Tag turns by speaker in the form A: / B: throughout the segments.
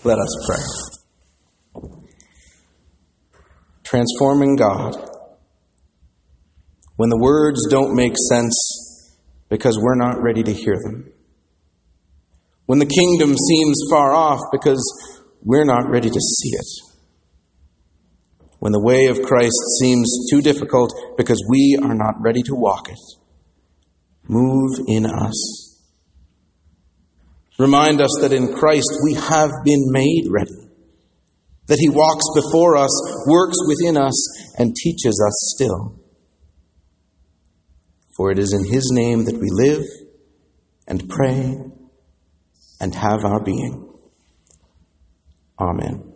A: Let us pray. Transforming God. When the words don't make sense because we're not ready to hear them. When the kingdom seems far off because we're not ready to see it. When the way of Christ seems too difficult because we are not ready to walk it. Move in us. Remind us that in Christ we have been made ready. That He walks before us, works within us, and teaches us still. For it is in His name that we live and pray and have our being. Amen.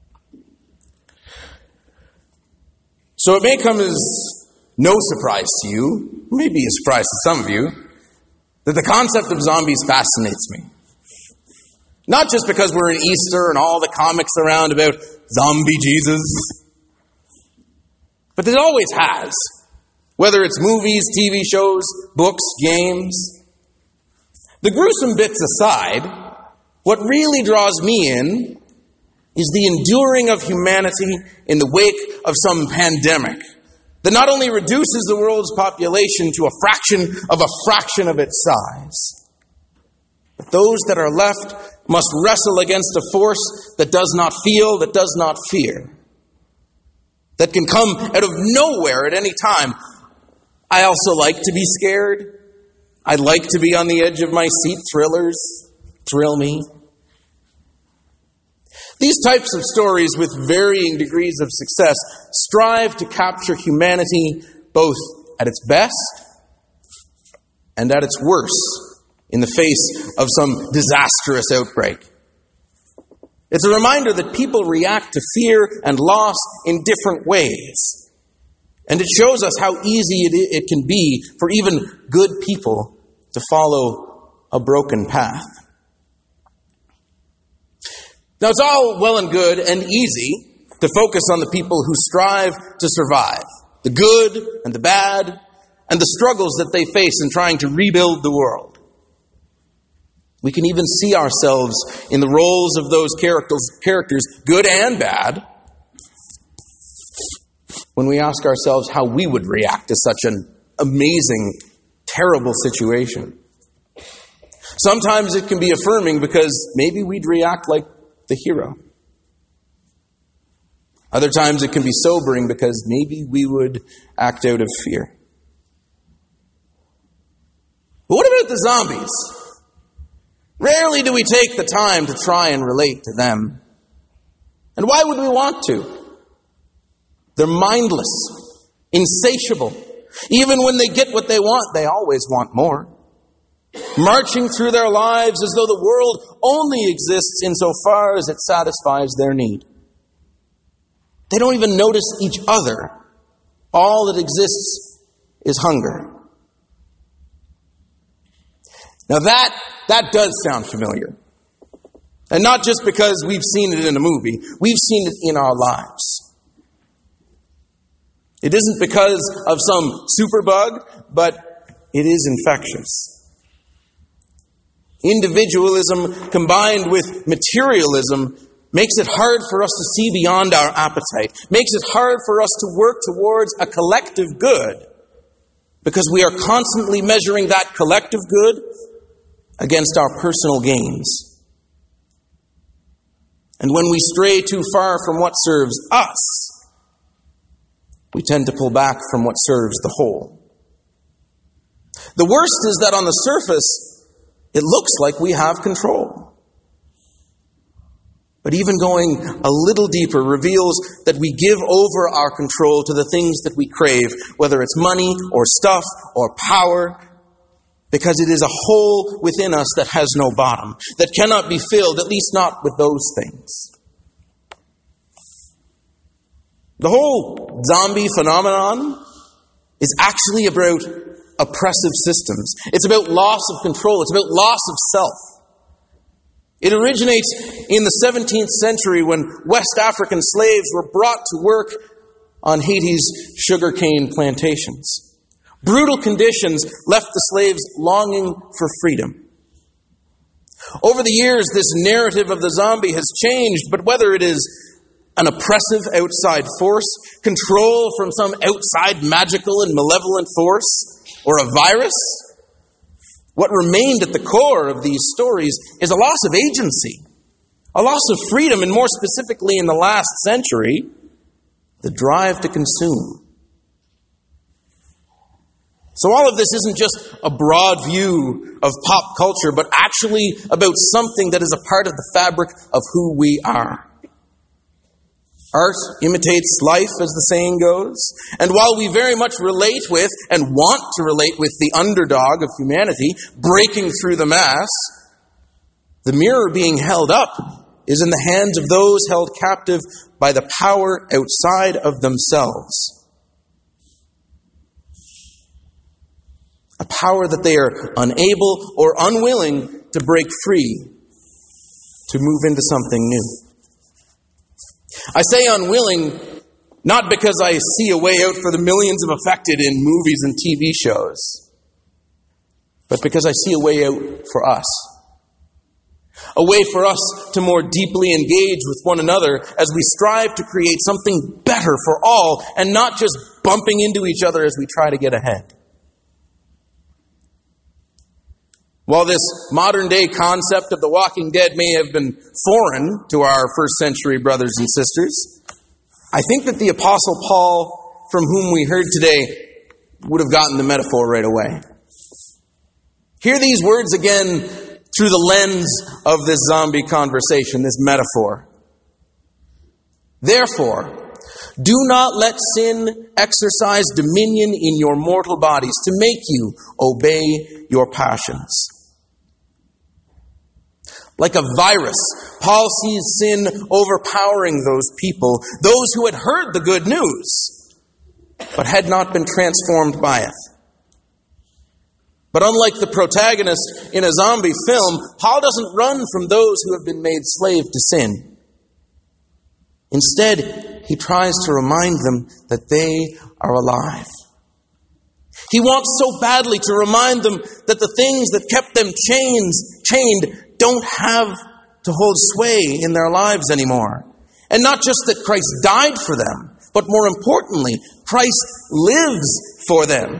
A: So it may come as no surprise to you, maybe a surprise to some of you, that the concept of zombies fascinates me. Not just because we're in Easter and all the comics around about zombie Jesus, but it always has. Whether it's movies, TV shows, books, games. The gruesome bits aside, what really draws me in is the enduring of humanity in the wake of some pandemic that not only reduces the world's population to a fraction of its size, but those that are left must wrestle against a force that does not feel, that does not fear, that can come out of nowhere at any time. I also like to be scared. I like to be on the edge of my seat. Thrillers thrill me. These types of stories with varying degrees of success strive to capture humanity both at its best and at its worst in the face of some disastrous outbreak. It's a reminder that people react to fear and loss in different ways. And it shows us how easy it can be for even good people to follow a broken path. Now, it's all well and good and easy to focus on the people who strive to survive, the good and the bad, and the struggles that they face in trying to rebuild the world. We can even see ourselves in the roles of those characters, good and bad, when we ask ourselves how we would react to such an amazing, terrible situation. Sometimes it can be affirming because maybe we'd react like the hero. Other times it can be sobering because maybe we would act out of fear. But what about the zombies? Rarely do we take the time to try and relate to them. And why would we want to? They're mindless, insatiable. Even when they get what they want, they always want more. Marching through their lives as though the world only exists insofar as it satisfies their need. They don't even notice each other. All that exists is hunger. Now that does sound familiar. And not just because we've seen it in a movie. We've seen it in our lives. It isn't because of some superbug, but it is infectious. Individualism combined with materialism makes it hard for us to see beyond our appetite, makes it hard for us to work towards a collective good, because we are constantly measuring that collective good against our personal gains. And when we stray too far from what serves us, we tend to pull back from what serves the whole. The worst is that on the surface, it looks like we have control. But even going a little deeper reveals that we give over our control to the things that we crave, whether it's money or stuff or power, because it is a hole within us that has no bottom, that cannot be filled, at least not with those things. The whole zombie phenomenon is actually about oppressive systems. It's about loss of control. It's about loss of self. It originates in the 17th century when West African slaves were brought to work on Haiti's sugarcane plantations. Brutal conditions left the slaves longing for freedom. Over the years, this narrative of the zombie has changed, but whether it is an oppressive outside force, control from some outside magical and malevolent force, or a virus, what remained at the core of these stories is a loss of agency, a loss of freedom, and more specifically in the last century, the drive to consume. So all of this isn't just a broad view of pop culture, but actually about something that is a part of the fabric of who we are. Art imitates life, as the saying goes. And while we very much relate with and want to relate with the underdog of humanity, breaking through the mass, the mirror being held up is in the hands of those held captive by the power outside of themselves. A power that they are unable or unwilling to break free, to move into something new. I say unwilling, not because I see a way out for the millions of affected in movies and TV shows, but because I see a way out for us. A way for us to more deeply engage with one another as we strive to create something better for all and not just bumping into each other as we try to get ahead. While this modern-day concept of the Walking Dead may have been foreign to our first-century brothers and sisters, I think that the Apostle Paul, from whom we heard today, would have gotten the metaphor right away. Hear these words again through the lens of this zombie conversation, this metaphor. Therefore, do not let sin exercise dominion in your mortal bodies to make you obey your passions. Like a virus, Paul sees sin overpowering those people, those who had heard the good news, but had not been transformed by it. But unlike the protagonist in a zombie film, Paul doesn't run from those who have been made slave to sin. Instead, he tries to remind them that they are alive. He wants so badly to remind them that the things that kept them chained don't have to hold sway in their lives anymore. And not just that Christ died for them, but more importantly, Christ lives for them.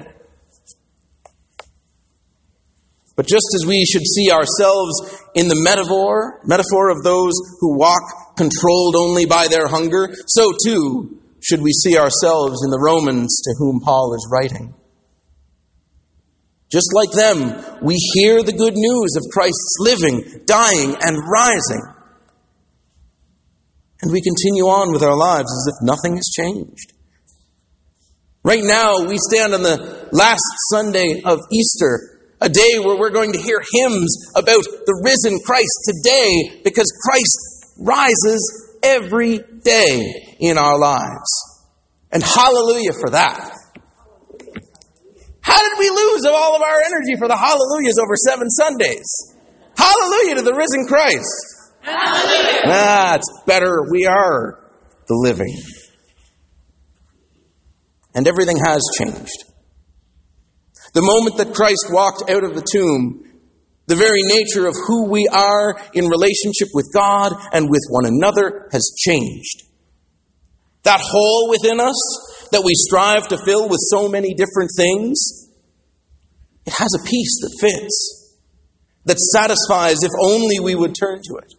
A: But just as we should see ourselves in the metaphor of those who walk controlled only by their hunger, so too should we see ourselves in the Romans to whom Paul is writing. Just like them, we hear the good news of Christ's living, dying, and rising. And we continue on with our lives as if nothing has changed. Right now, we stand on the last Sunday of Easter, a day where we're going to hear hymns about the risen Christ today, because Christ rises every day in our lives. And hallelujah for that. How did we lose all of our energy for the hallelujahs over 7 Sundays? Hallelujah to the risen Christ. Hallelujah. It's better we are the living. And everything has changed. The moment that Christ walked out of the tomb, the very nature of who we are in relationship with God and with one another has changed. That hole within us that we strive to fill with so many different things, it has a piece that fits, that satisfies if only we would turn to it.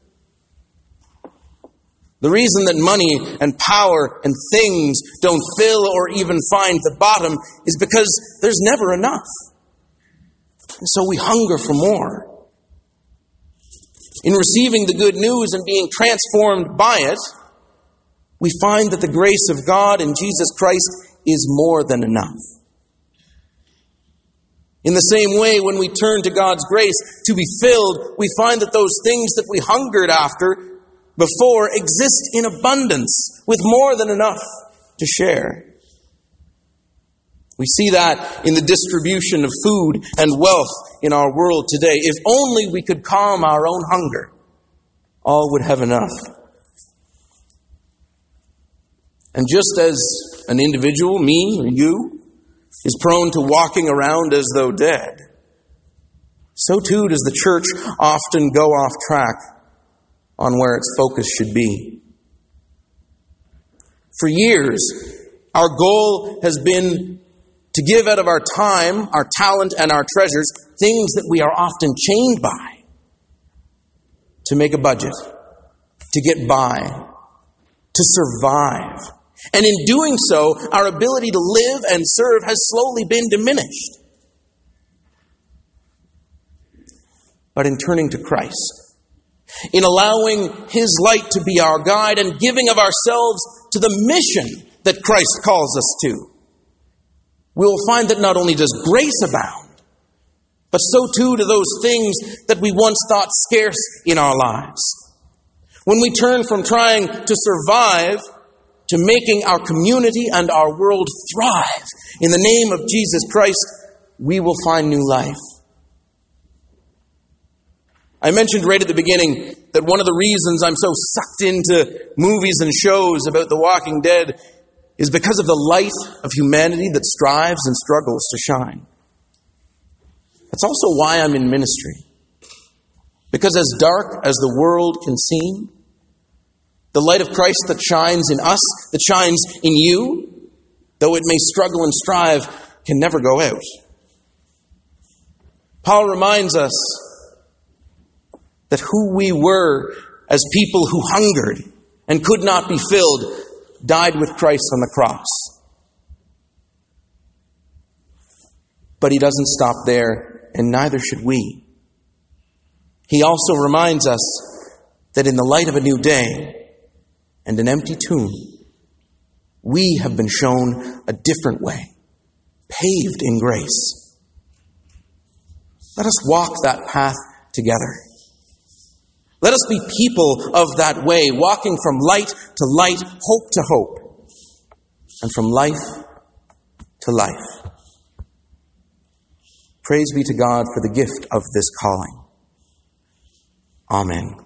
A: The reason that money and power and things don't fill or even find the bottom is because there's never enough. And so we hunger for more. In receiving the good news and being transformed by it, we find that the grace of God in Jesus Christ is more than enough. In the same way, when we turn to God's grace to be filled, we find that those things that we hungered after before exist in abundance, with more than enough to share. We see that in the distribution of food and wealth in our world today. If only we could calm our own hunger, all would have enough. And just as an individual, me or you, is prone to walking around as though dead, so too does the church often go off track on where its focus should be. For years, our goal has been to give out of our time, our talent, and our treasures things that we are often chained by. To make a budget, to get by, to survive. And in doing so, our ability to live and serve has slowly been diminished. But in turning to Christ, in allowing His light to be our guide and giving of ourselves to the mission that Christ calls us to, we will find that not only does grace abound, but so too do those things that we once thought scarce in our lives. When we turn from trying to survive to making our community and our world thrive in the name of Jesus Christ, we will find new life. I mentioned right at the beginning that one of the reasons I'm so sucked into movies and shows about The Walking Dead is because of the light of humanity that strives and struggles to shine. That's also why I'm in ministry. Because as dark as the world can seem, the light of Christ that shines in us, that shines in you, though it may struggle and strive, can never go out. Paul reminds us that who we were as people who hungered and could not be filled died with Christ on the cross. But he doesn't stop there, and neither should we. He also reminds us that in the light of a new day and an empty tomb, we have been shown a different way, paved in grace. Let us walk that path together. Let us be people of that way, walking from light to light, hope to hope, and from life to life. Praise be to God for the gift of this calling. Amen.